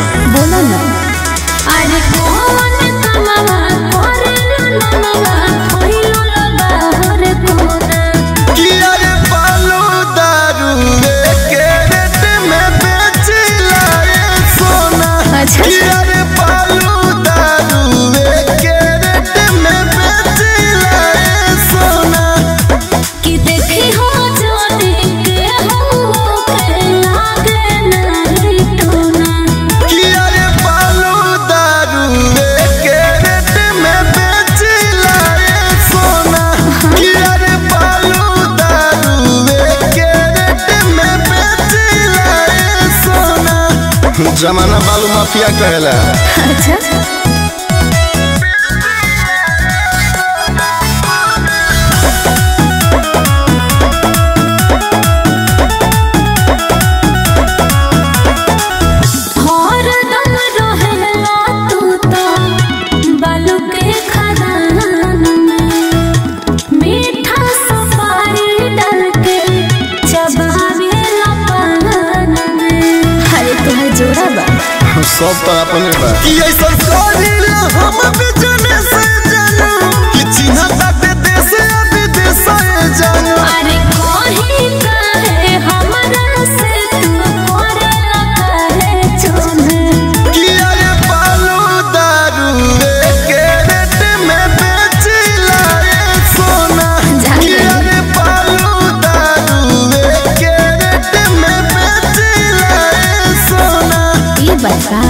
बोला ना। अरे कौन कमावा करे ननवा पहिलो लगा हरे कोना कि अरे पालो दारू के रेट में बेच लाए सोना। अच्छा कि अरे पालो दारू के रेट में बेच लाए सोना। कि देखी हो जाने के हो के लागे नहीं टोना। कि अरे पालो दारू के रेट में बेच लाए सोना। कि अरे पालो दारू के रेट में बेच लाए सोना। जमाना बालू माफिया कहला। अच्छा सब तो अपने बा कि ऐसा करिल हम बिजने से जानू कि चिन्ह ताते देश विदेश जानू। अरे कोही कहे हमरा से तू करेला कहे चोने। कि अरे पालो दारू के रेट में बेच लाए सोना। कि अरे पालो दारू के रेट में बेच लाए सोना। ये बता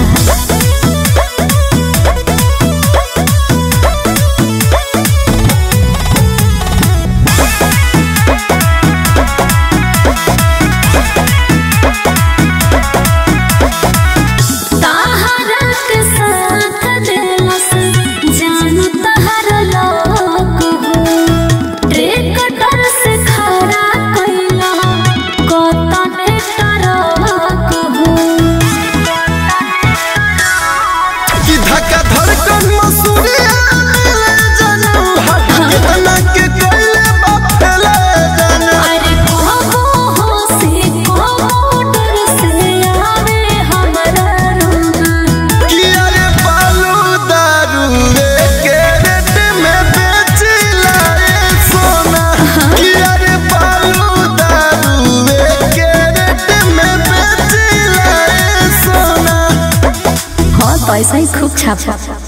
पैसा ही खूब छापा।